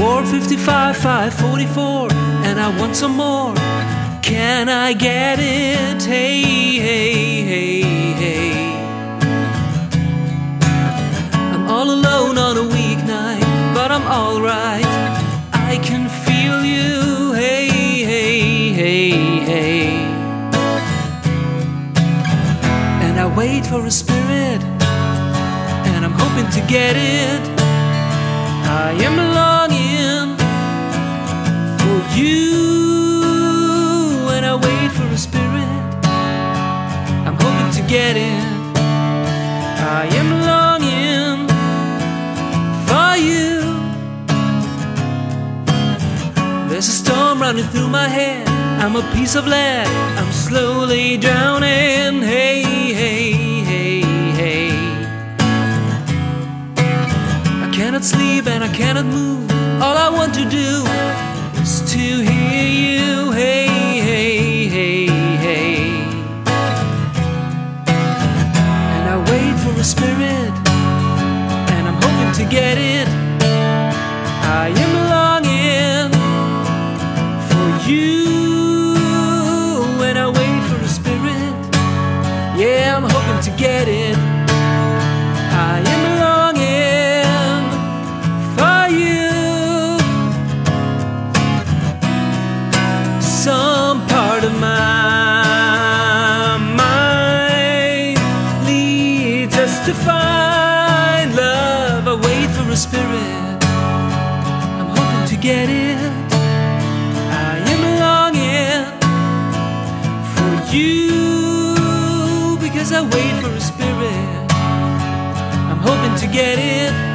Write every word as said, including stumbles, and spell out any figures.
four fifty-five, five forty-four, and I want some more. Can I get it? Hey, hey, hey, hey. I'm all alone on a weeknight, but I'm alright. I can feel you. Hey, hey, hey, hey. And I wait for a spirit, and I'm hoping to get it. I am longing for you. And I wait for a spirit, I'm hoping to get it. I am longing for you. There's a storm running through my head. I'm a piece of lead, I'm slowly drowning. Hey, hey, hey, hey. I cannot sleep and I cannot move. All I want to do is to hear you. Hey, hey, hey, hey. And I wait for a spirit, and I'm hoping to get it. I am longing for you. And I wait for a spirit, yeah, I'm hoping to get it. I am longing for you. Some part of my mind leads us to find love. I wait for a spirit, I'm hoping to get it. I am longing for you, because I wait for a spirit, I'm hoping to get it.